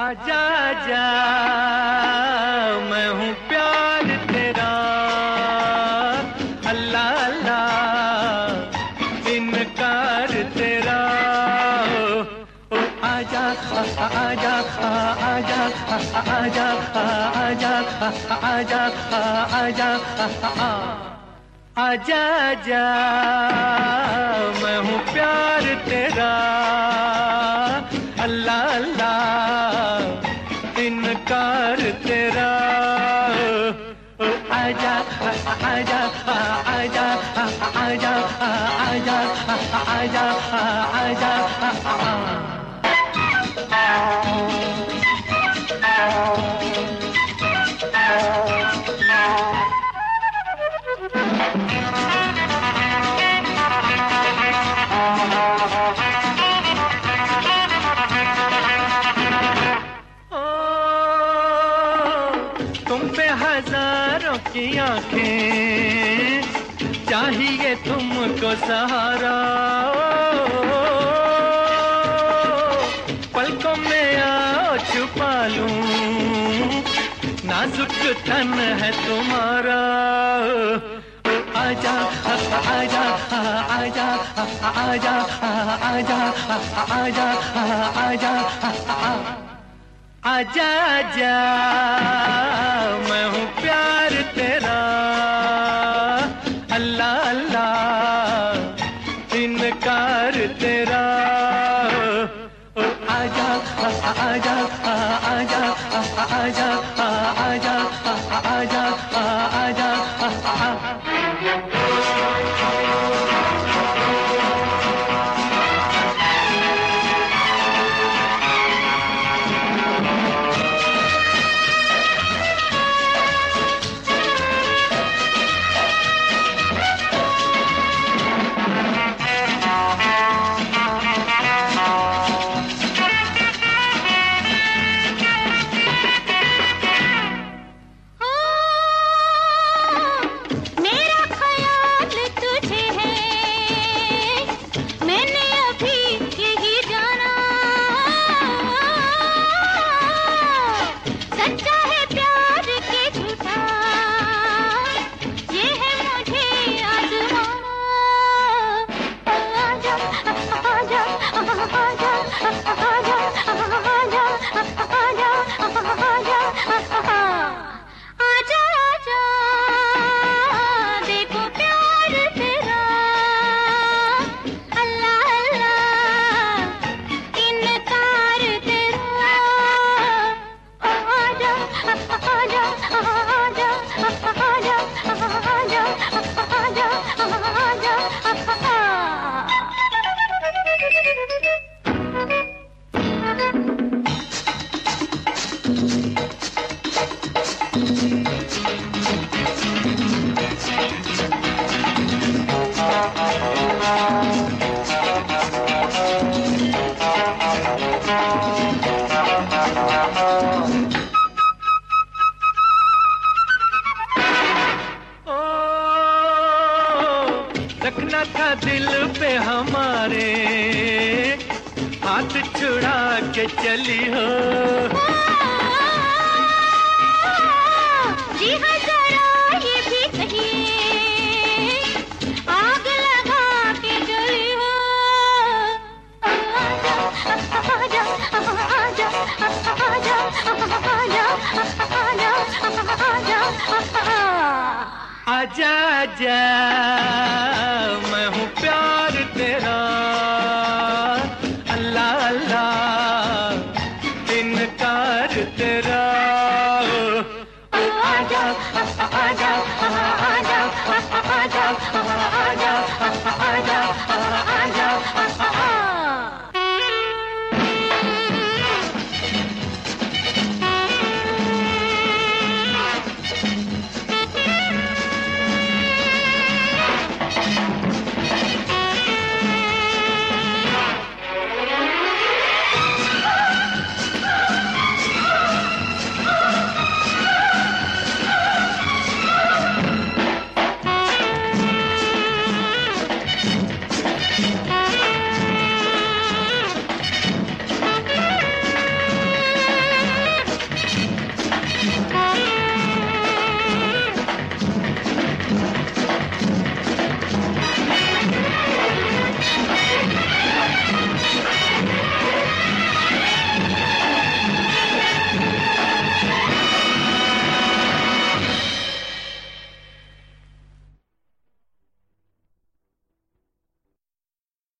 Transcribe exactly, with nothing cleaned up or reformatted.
आजा आजा मैं हूँ प्यार तेरा, अल्लाह अल्लाह इनकार तेरा। ओ आजा आजा आजा आजा आजा आजा आजा आजा आजा मैं हूँ प्यार तेरा, अल्लाह अल्लाह इनकार तेरा। ओ आजा आजा आजा आजा आजा आजा आजा हजारों की आंखें चाहिए तुमको सहारा, पलकों में आओ छुपा लूं नाजुक तन है तुम्हारा। आजा आजा आजा आजा आजा आजा आजा आजा आजा मैं हूँ प्यार तेरा, अल्लाह अल्लाह इनकार तेरा। ओ आजा आजा आजा आजा आजा आजा आजा रखना था दिल पे हमारे हाथ छुड़ा के चली हो। जी हाँ जरा ये भी कहिए आग लगा के जली हो। आजा आजा आजा आजा आजा आजा आजा आजा